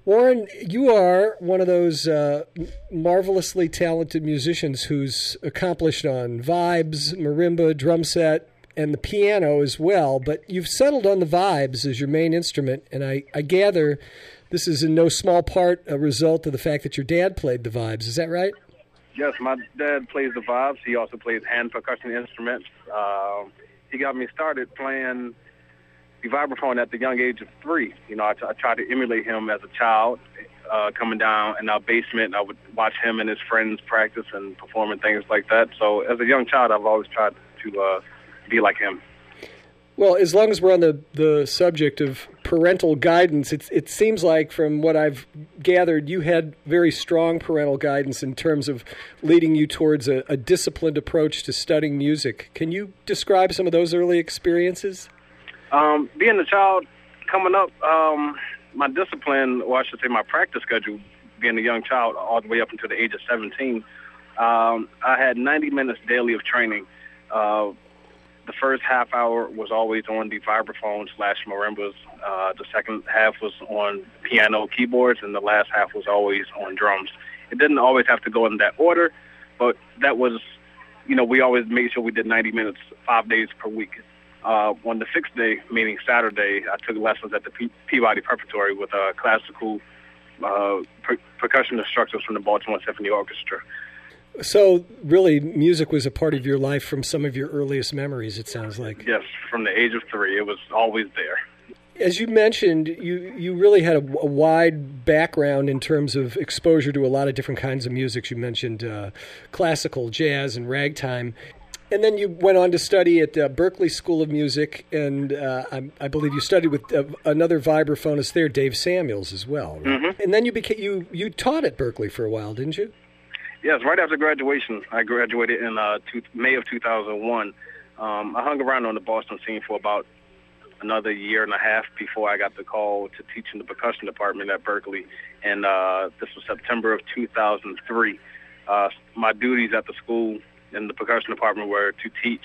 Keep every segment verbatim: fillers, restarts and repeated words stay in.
Warren, you are one of those uh, marvelously talented musicians who's accomplished on vibes, marimba, drum set, and the piano as well, but you've settled on the vibes as your main instrument, and I, I gather this is in no small part a result of the fact that your dad played the vibes. Is that right? Yes, my dad plays the vibes. He also plays hand percussion instruments. Uh, he got me started playing the vibraphone at the young age of three. You know, I, t- I tried to emulate him as a child, uh, coming down in our basement. I would watch him and his friends practice and perform and things like that. So as a young child, I've always tried to uh, be like him. Well, as long as we're on the, the subject of parental guidance, it, it seems like from what I've gathered, you had very strong parental guidance in terms of leading you towards a, a disciplined approach to studying music. Can you describe some of those early experiences? Um, being a child, coming up, um, my discipline, or I should say my practice schedule, being a young child all the way up until the age of seventeen, um, I had ninety minutes daily of training. Uh, The first half hour was always on the vibraphone slash marimbas. Uh, the second half was on piano keyboards, and the last half was always on drums. It didn't always have to go in that order, but that was, you know, we always made sure we did ninety minutes, five days per week. Uh, on the sixth day, meaning Saturday, I took lessons at the P- Peabody Preparatory with uh, classical uh, per- percussion instructors from the Baltimore Symphony Orchestra. So really, music was a part of your life from some of your earliest memories, it sounds like. Yes, from the age of three. It was always there. As you mentioned, you, you really had a, a wide background in terms of exposure to a lot of different kinds of music. You mentioned uh, classical, jazz, and ragtime. And then you went on to study at uh, Berklee School of Music, and uh, I, I believe you studied with uh, another vibraphonist there, Dave Samuels, as well. Right? Mm-hmm. And then you became you you taught at Berklee for a while, didn't you? Yes, right after graduation. I graduated in uh, two, May of two thousand one. Um, I hung around on the Boston scene for about another year and a half before I got the call to teach in the percussion department at Berklee, and uh, this was September of two thousand three. Uh, my duties at the school in the percussion department were to teach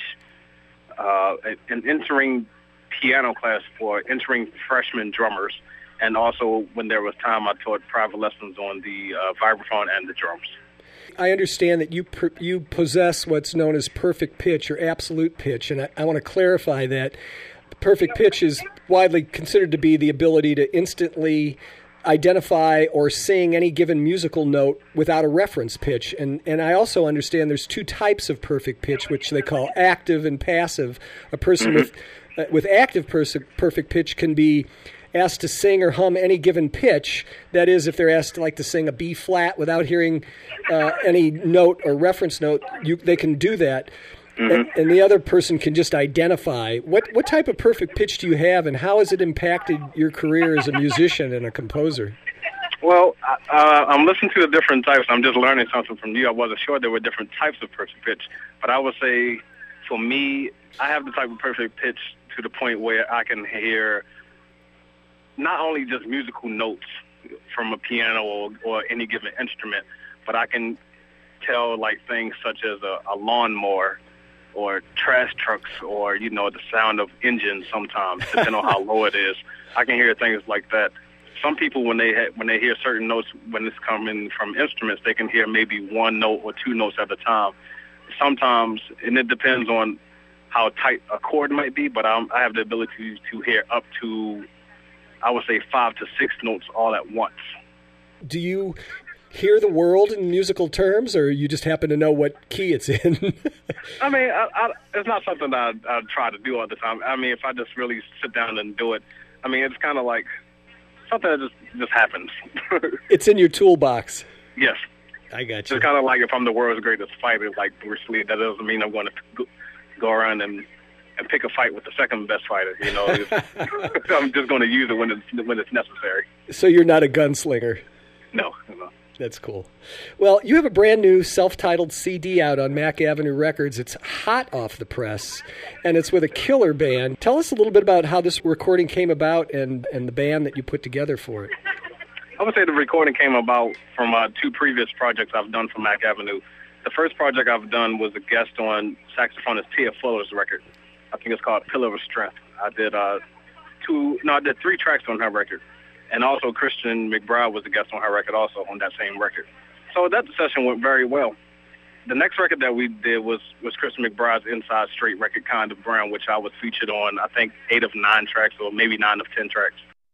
uh, an entering piano class for entering freshman drummers, and also when there was time, I taught private lessons on the uh, vibraphone and the drums. I understand that you per, you possess what's known as perfect pitch or absolute pitch, and I, I want to clarify that perfect pitch is widely considered to be the ability to instantly identify or sing any given musical note without a reference pitch. And and I also understand there's two types of perfect pitch, which they call active and passive. A person with uh, with active pers- perfect pitch can be asked to sing or hum any given pitch. That is, if they're asked to like to sing a B flat without hearing uh, any note or reference note, you, they can do that. Mm-hmm. And, and the other person can just identify. What what type of perfect pitch do you have, and how has it impacted your career as a musician and a composer? Well, uh, I'm listening to the different types. I'm just learning something from you. I wasn't sure there were different types of perfect pitch, but I would say for me, I have the type of perfect pitch to the point where I can hear not only just musical notes from a piano or, or any given instrument, but I can tell like things such as a, a lawnmower or trash trucks or, you know, the sound of engines sometimes, depending on how low it is. I can hear things like that. Some people, when they ha- when they hear certain notes, when it's coming from instruments, they can hear maybe one note or two notes at a time. Sometimes, and it depends on how tight a chord might be, but I'm, I have the ability to hear up to, I would say, five to six notes all at once. Do you hear the world in musical terms, or you just happen to know what key it's in? I mean, I, I, it's not something I, I try to do all the time. I mean, if I just really sit down and do it, I mean, it's kind of like something that just, just happens. It's in your toolbox. Yes. I got you. It's kind of like if I'm the world's greatest fighter, like Bruce Lee, that doesn't mean I'm going to go around and and pick a fight with the second best fighter. You know, I'm just going to use it when it's when it's necessary. So you're not a gunslinger? No, no. That's cool. Well, you have a brand new self-titled C D out on Mack Avenue Records. It's hot off the press, and it's with a killer band. Tell us a little bit about how this recording came about and, and the band that you put together for it. I would say the recording came about from uh, two previous projects I've done for Mack Avenue. The first project I've done was a guest on saxophonist Tia Fuller's record. I think it's called Pillar of Strength. I did uh, two, no, I did three tracks on her record. And also Christian McBride was a guest on her record also on that same record. So that session went very well. The next record that we did was, was Christian McBride's Inside Straight record, Kind of Brown, which I was featured on, I think, eight of nine tracks or maybe nine of ten tracks.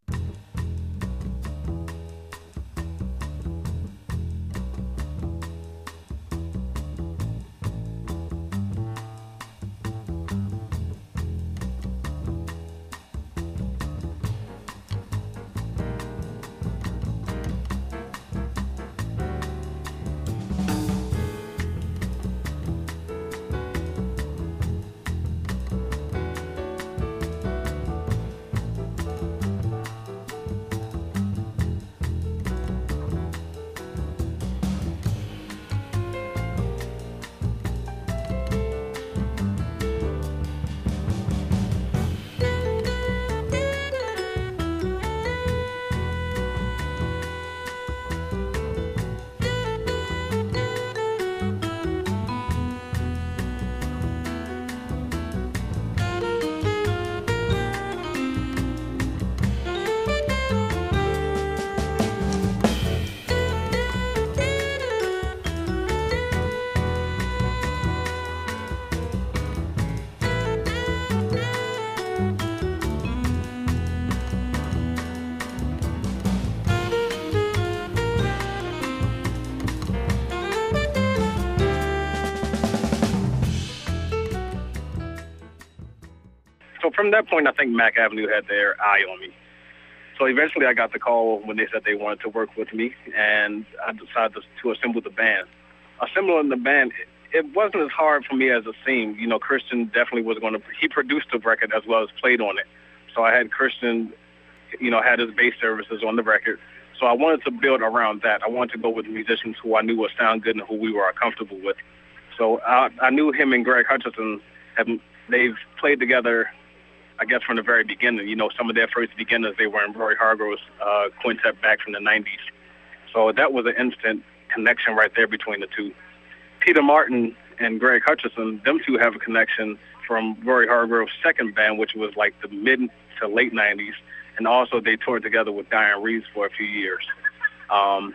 So from that point, I think Mac Avenue had their eye on me. So eventually I got the call when they said they wanted to work with me, and I decided to, to assemble the band. Assembling the band, it, it wasn't as hard for me as it seemed. You know, Christian definitely was going to, he produced the record as well as played on it. So I had Christian, you know, had his bass services on the record. So I wanted to build around that. I wanted to go with musicians who I knew would sound good and who we were comfortable with. So I, I knew him and Greg Hutchinson, have, they've played together, I guess, from the very beginning. You know, some of their first beginners, they were in Roy Hargrove's uh, quintet back from the nineties. So that was an instant connection right there between the two. Peter Martin and Greg Hutchinson, them two have a connection from Roy Hargrove's second band, which was like the mid to late nineties. And also they toured together with Diane Reeves for a few years. Um,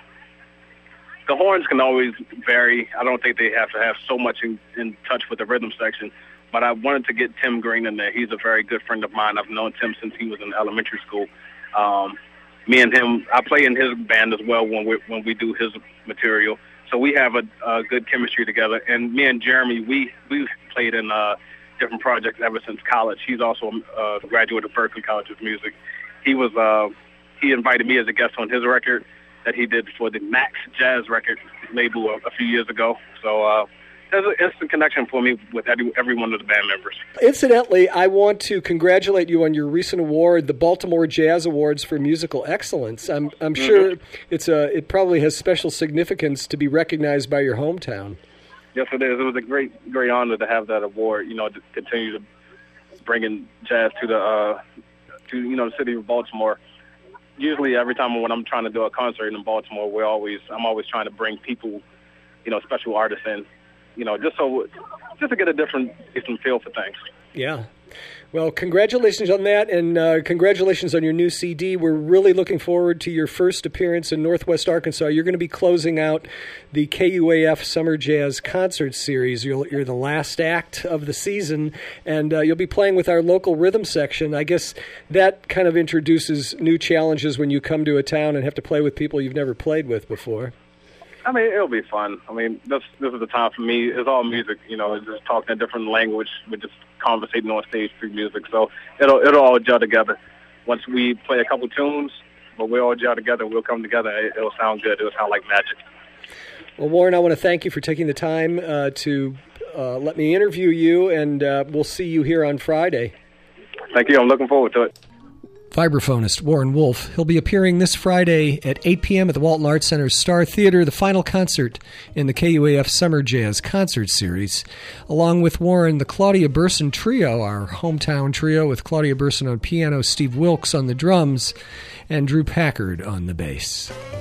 the horns can always vary. I don't think they have to have so much in, in touch with the rhythm section. But I wanted to get Tim Green in there. He's a very good friend of mine. I've known Tim since he was in elementary school. Um, me and him, I play in his band as well when we when we do his material. So we have a, a good chemistry together. And me and Jeremy, we we played in uh, different projects ever since college. He's also a graduate of Berklee College of Music. He was uh, he invited me as a guest on his record that he did for the Max Jazz record label a, a few years ago. So. Uh, There's an instant connection for me with every, every one of the band members. Incidentally, I want to congratulate you on your recent award, the Baltimore Jazz Awards for Musical Excellence. I'm I'm mm-hmm. sure it's a it probably has special significance to be recognized by your hometown. Yes, it is. It was a great great honor to have that award. You know, to continue to bring in jazz to the uh, to you know the city of Baltimore. Usually, every time when I'm trying to do a concert in Baltimore, we're always I'm always trying to bring people, you know, special artists in. You know, just so, just to get a different, different feel for things. Yeah. Well, congratulations on that, and uh, congratulations on your new C D. We're really looking forward to your first appearance in Northwest Arkansas. You're going to be closing out the K U A F Summer Jazz Concert Series. You're, you're the last act of the season, and uh, you'll be playing with our local rhythm section. I guess that kind of introduces new challenges when you come to a town and have to play with people you've never played with before. I mean, it'll be fun. I mean, this this is the time for me. It's all music, you know. It's just talking a different language. We're just conversating on stage through music. So it'll it'll all gel together. Once we play a couple tunes, but we all gel together, we'll come together. It, it'll sound good. It'll sound like magic. Well, Warren, I want to thank you for taking the time uh, to uh, let me interview you, and uh, we'll see you here on Friday. Thank you. I'm looking forward to it. Vibraphonist Warren Wolf. He'll be appearing this Friday at eight p.m. at the Walton Arts Center's Star Theater, the final concert in the K U A F Summer Jazz Concert Series. Along with Warren, the Claudia Burson Trio, our hometown trio with Claudia Burson on piano, Steve Wilkes on the drums, and Drew Packard on the bass.